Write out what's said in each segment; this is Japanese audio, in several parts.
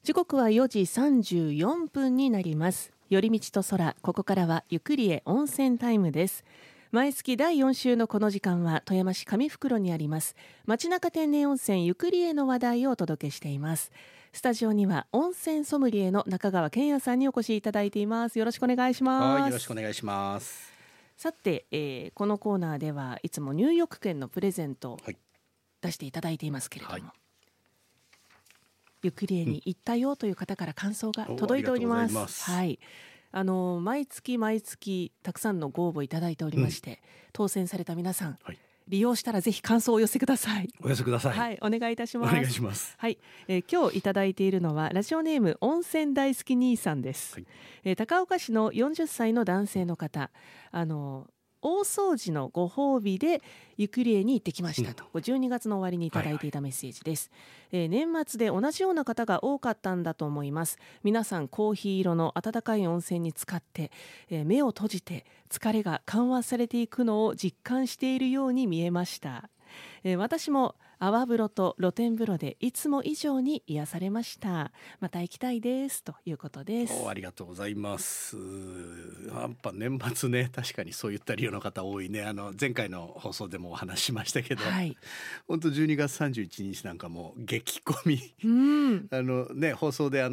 時刻は4時34分になります。寄り道と空、ここからはゆくりえ温泉タイムです。毎月第4週のこの時間は富山市上袋にあります町中天然温泉ゆくりえの話題をお届けしています。スタジオには温泉ソムリエの中川健也さんにお越しいただいています。よろしくお願いします。 はい、よろしくお願いします。 さて、このコーナーではいつも入浴券のプレゼントを出していただいていますけれども、ゆくりえに行ったよという方から感想が届いております。はい、毎月たくさんのご応募いただいておりまして、当選された皆さん、利用したらぜひ感想をお寄せください。 お寄せください。 はい、お願いいたします。 お願いします。 はい、今日いただいているのはラジオネーム温泉大好き兄さんです。高岡市の40歳の男性の方、大掃除のご褒美でゆくりえに行ってきましたと、12月の終わりにいただいていたメッセージです。年末で同じような方が多かったんだと思います。皆さんコーヒー色の温かい温泉に浸かって、目を閉じて疲れが緩和されていくのを実感しているように見えました。私も泡風呂と露天風呂でいつも以上に癒されました。また行きたいですということです。 ありがとうございます。やっぱ年末ね、確かにそういった利用の方多いね。前回の放送でもお話ししましたけど、本当12月31日なんかも激混み、放送で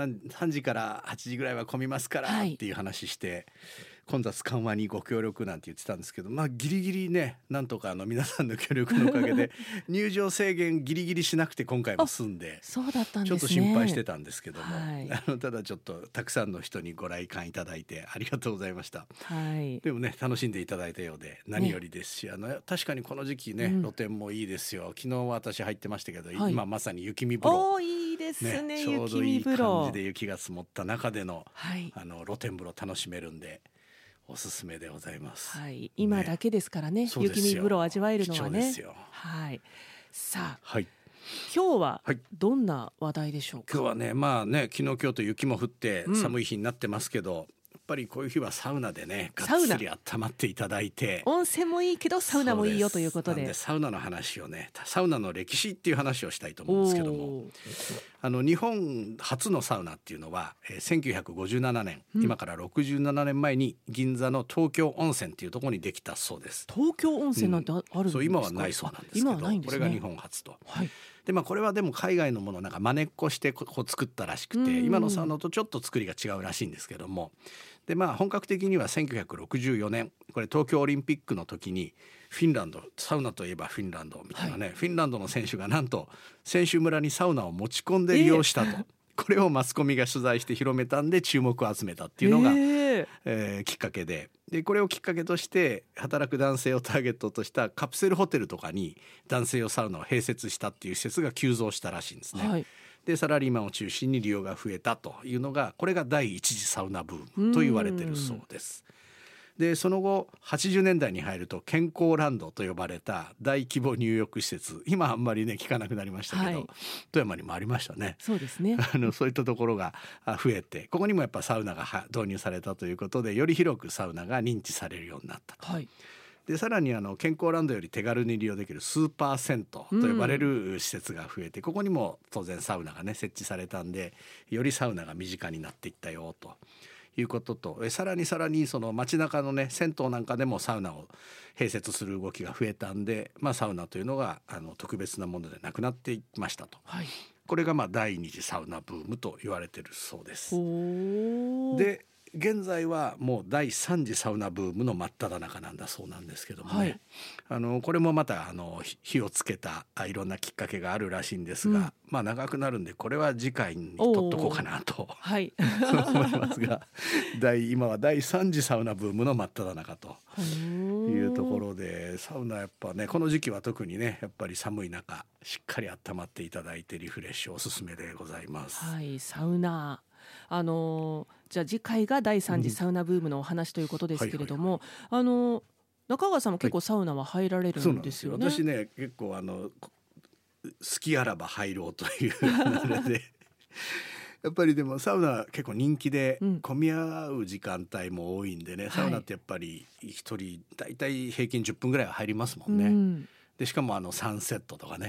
3時から8時ぐらいは混みますからっていう話して、混雑緩和にご協力なんて言ってたんですけど、ギリギリね、なんとか皆さんの協力のおかげで入場制限ギリギリしなくて今回も済んで、 そうだったんですね。 ちょっと心配してたんですけども、ただちょっとたくさんの人にご来館いただいてありがとうございました。でもね、楽しんでいただいたようで何よりですし、確かにこの時期ね、露天もいいですよ。昨日私入ってましたけど、今まさに雪見風呂、 いいですね。 ちょうどいい感じで雪が積もった中での、露天風呂楽しめるんでおすすめでございます。 今だけですからね、雪見風呂を味わえるのはね。 貴重ですよ。 さあ、今日はどんな話題でしょうか。 今日はね、昨日今日と雪も降って寒い日になってますけど、やっぱりこういう日はサウナでね、がっつり温まっていただいて、 温泉もいいけどサウナもいいよということで、 なんでサウナの話をね、サウナの歴史っていう話をしたいと思うんですけども、日本初のサウナっていうのは、1957年、今から67年前に銀座の東京温泉っていうところにできたそうです。 東京温泉なんてあるんですか。 そう、今はないそうなんですけど、これが日本初と。でこれはでも海外のものなんか真似っこして作ったらしくて、今のサウナとちょっと作りが違うらしいんですけども、で本格的には1964年、これ東京オリンピックの時にフィンランド、サウナといえばフィンランドみたいなね、フィンランドの選手がなんと選手村にサウナを持ち込んで利用したと、これをマスコミが取材して広めたんで注目を集めたっていうのが、きっかけで、これをきっかけとして働く男性をターゲットとしたカプセルホテルとかに男性用サウナを併設したっていう施設が急増したらしいんですね。でサラリーマンを中心に利用が増えたというのが、これが第一次サウナブームと言われているそうです。でその後80年代に入ると健康ランドと呼ばれた大規模入浴施設、今あんまりね聞かなくなりましたけど、富山にもありましたね。 そうですね。 そういったところが増えて、ここにもやっぱサウナが導入されたということで、より広くサウナが認知されるようになったと。でさらに健康ランドより手軽に利用できるスーパー銭湯と呼ばれる施設が増えて、ここにも当然サウナがね設置されたんで、よりサウナが身近になっていったよということと、さらにその街中のね銭湯なんかでもサウナを併設する動きが増えたんで、サウナというのが特別なものでなくなっていきましたと。これが第二次サウナブームと言われているそうです。で現在はもう第3次サウナブームの真っ只中なんだそうなんですけどもね、これもまた火をつけたいろんなきっかけがあるらしいんですが、長くなるんでこれは次回に取っとこうかなと思いますが今は第3次サウナブームの真っ只中というところで、サウナやっぱねこの時期は特にねやっぱり寒い中しっかり温まっていただいてリフレッシュおすすめでございます。 サウナ、じゃあ次回が第3次サウナブームのお話ということですけれども、中川さんも結構サウナは入られるんですよね。 私ね結構好きあらば入ろうというあれでやっぱりでもサウナ結構人気で混み合う時間帯も多いんでね、サウナってやっぱり一人だいたい平均10分ぐらいは入りますもんね。でしかもサンセットとかね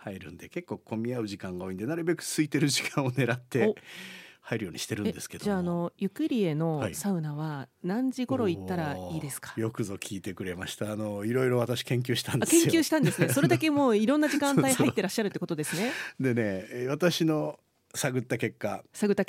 入るんで結構混み合う時間が多いんで、なるべく空いてる時間を狙って入るようにしてるんですけども。 じゃあユクリエのサウナは何時頃行ったらいいですか？ よくぞ聞いてくれました。いろいろ私研究したんですよ。 研究したんですね。それだけもういろんな時間帯入ってらっしゃるってことですね。 でね、私の探った結果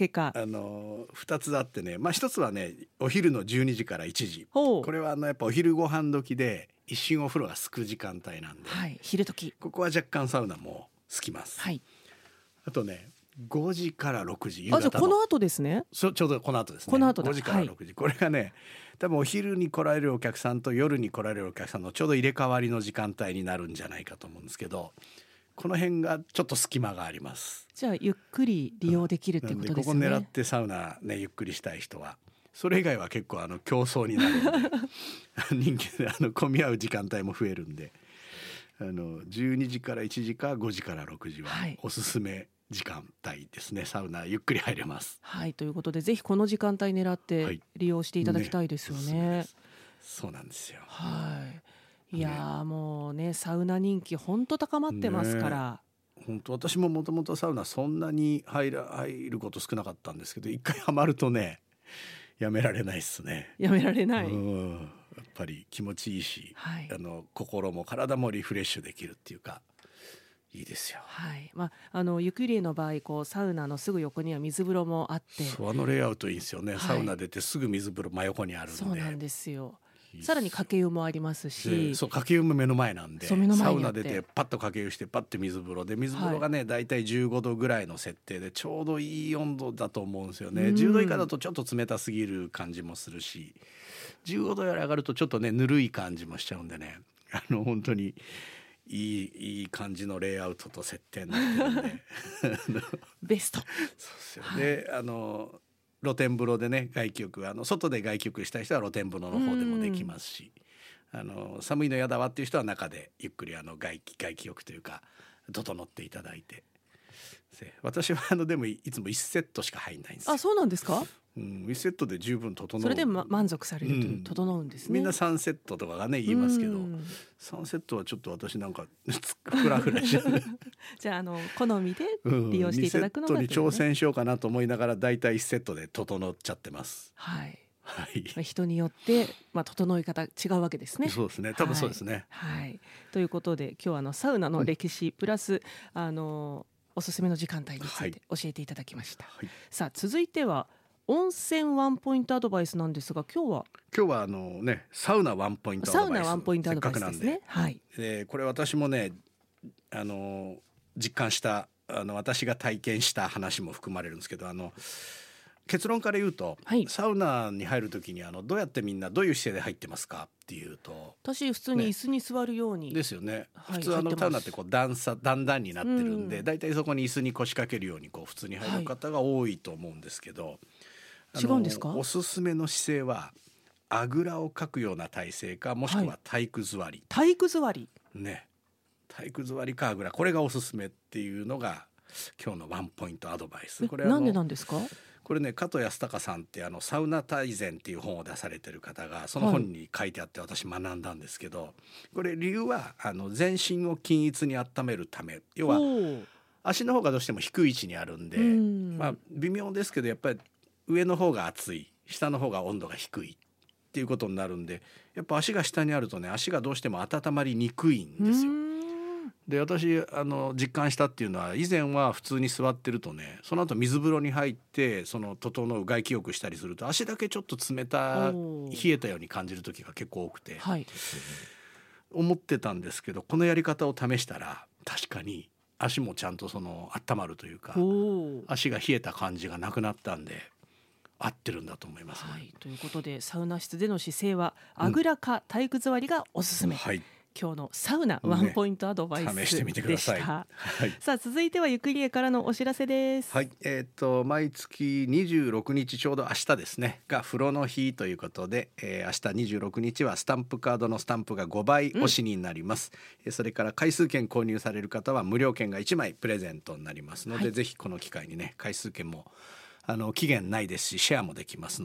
2つあってね、1つはねお昼の12時から1時、これはやっぱお昼ご飯時で一瞬お風呂が空く時間帯なんで、 昼時ここは若干サウナも空きます。あとね5時から6時、夕方のじゃあこの後ですね。 ちょうどこの後ですね。5時から6時、これがね多分お昼に来られるお客さんと夜に来られるお客さんのちょうど入れ替わりの時間帯になるんじゃないかと思うんですけど、この辺がちょっと隙間があります。 じゃあゆっくり利用できるってことですよね。 ここ狙ってサウナねゆっくりしたい人は、それ以外は結構競争になるんで人気で混み合う時間帯も増えるんで、12時から1時か5時から6時はおすすめ時間帯ですね。サウナゆっくり入れます。 ということでぜひこの時間帯狙って利用していただきたいですよね。 そうなんですよ。 いやもうねサウナ人気本当高まってますから。 本当私ももともとサウナそんなに入ること少なかったんですけど、一回ハマるとねやめられないですね。 やめられない。 やっぱり気持ちいいし、心も体もリフレッシュできるっていうかいいですよ。 ゆくりえの場合サウナのすぐ横には水風呂もあって、 レイアウトいいんですよね。サウナ出てすぐ水風呂真横にあるんで。 そうなんですよ。さらにかけ湯もありますし、 かけ湯も目の前なんで、サウナ出てパッとかけ湯してパッと水風呂で、水風呂がねだいたい15度ぐらいの設定でちょうどいい温度だと思うんですよね。10度以下だとちょっと冷たすぎる感じもするし、15度より上がるとちょっとねぬるい感じもしちゃうんでね、本当にいい感じのレイアウトと設定になってるんでベスト。 そうですよね。露天風呂でね外気浴、外で外気浴したい人は露天風呂の方でもできますし、寒いのやだわっていう人は中でゆっくり外気浴というか整っていただいて。私はでもいつも1セットしか入んないんですよ。 そうなんですか。 1セットで十分整う。 それで満足されるという、整うんですね。 みんな3セットとかがね言いますけど、3セットはちょっと私なんかフラフラしちゃうじゃあ好みで利用していただくのが、 2セットに挑戦しようかなと思いながらだいたい1セットで整っちゃってます。 人によって整い方違うわけですね。 そうですね、多分そうですね。 ということで今日はサウナの歴史プラスおすすめの時間帯について教えていただきました。さあ続いては温泉ワンポイントアドバイスなんですが、今日はサウナワンポイントアドバイス、 サウナワンポイントアドバイスですね。 これ私もね実感した私が体験した話も含まれるんですけど、結論から言うと、サウナに入るときにどうやってみんなどういう姿勢で入ってますかっていうと、 私普通に椅子に座るように、 ですよね。普通サウナって段々になってるんで、だいたいそこに椅子に腰掛けるように普通に入る方が多いと思うんですけど、 違うんですか？ おすすめの姿勢はあぐらをかくような体勢か、もしくは体育座り。 体育座りね、体育座りかあぐら、これがおすすめっていうのが今日のワンポイントアドバイス。これなんでなんですか？ これね、加藤康隆さんってサウナ大全っていう本を出されてる方がその本に書いてあって私学んだんですけど、これ理由は全身を均一に温めるため、要は足の方がどうしても低い位置にあるんで、微妙ですけどやっぱり上の方が熱い、下の方が温度が低いっていうことになるんで、やっぱ足が下にあるとね足がどうしても温まりにくいんですよ。で私実感したっていうのは、以前は普通に座ってるとね、その後水風呂に入って整う外気浴したりすると足だけちょっと冷えたように感じる時が結構多くて、思ってたんですけど、このやり方を試したら確かに足もちゃんと温まるというか、足が冷えた感じがなくなったんで合ってるんだと思います、 ということでサウナ室での姿勢はあぐらか体育座りがおすすめ。今日のサウナワンポイントアドバイスでした。 試してみてください。 さあ続いてはゆくりえからのお知らせです。 毎月26日ちょうど明日ですねが風呂の日ということで、明日26日はスタンプカードのスタンプが5倍押しになります。それから回数券購入される方は無料券が1枚プレゼントになりますので、ぜひこの機会にね、回数券も期限ないですしシェアもできますので、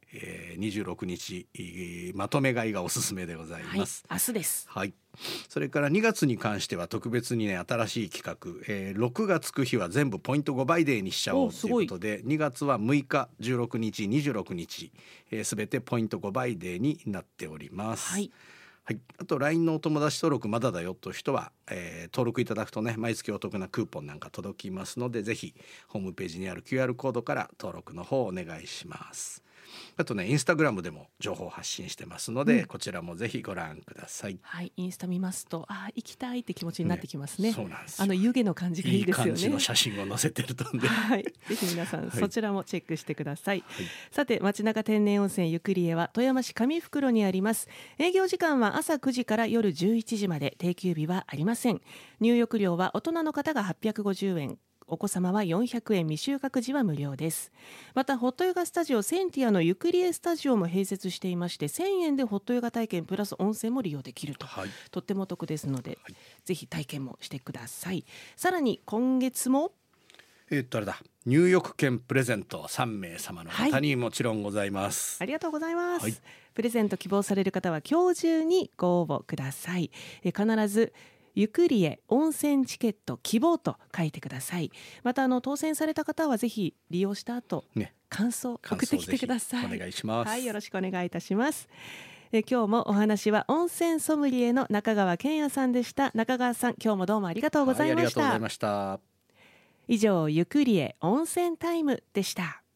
26日まとめ買いがおすすめでございます。 明日です。 はい。それから2月に関しては特別にね新しい企画、6がつく日は全部ポイント5倍デーにしちゃおうということで、2月は6日16日26日すべてポイント5倍デーになっております。はい。はい、あと LINE のお友達登録まだだよという人は、登録いただくとね毎月お得なクーポンなんか届きますので、ぜひホームページにある QR コードから登録の方お願いします。あとねインスタグラムでも情報発信してますので、こちらもぜひご覧ください。 はい、インスタ見ますと行きたいって気持ちになってきますね。 そうなんですよ。 湯気の感じがいいですよね。 いい感じの写真を載せてるとんで、 はい、ぜひ皆さん、そちらもチェックしてください。さて町中天然温泉ゆくりえは富山市上袋にあります。営業時間は朝9時から夜11時まで、定休日はありません。入浴料は大人の方が850円、お子様は400円、未就学児は無料です。またホットヨガスタジオセンティアのゆくりえスタジオも併設していまして、1000円でホットヨガ体験プラス温泉も利用できると、とってもお得ですので、ぜひ体験もしてください。さらに今月もあれだ、入浴券プレゼント3名様の方にもちろんございます。 ありがとうございます。プレゼント希望される方は今日中にご応募ください。必ずゆくりえ温泉チケット希望と書いてください。また当選された方はぜひ利用した後、感想送ってきてください。 お願いします。 はい、よろしくお願いいたします。今日もお話は温泉ソムリエの中川健也さんでした。中川さん、今日もどうもありがとうございました。 ありがとうございました。 以上、ゆくりえ温泉タイムでした。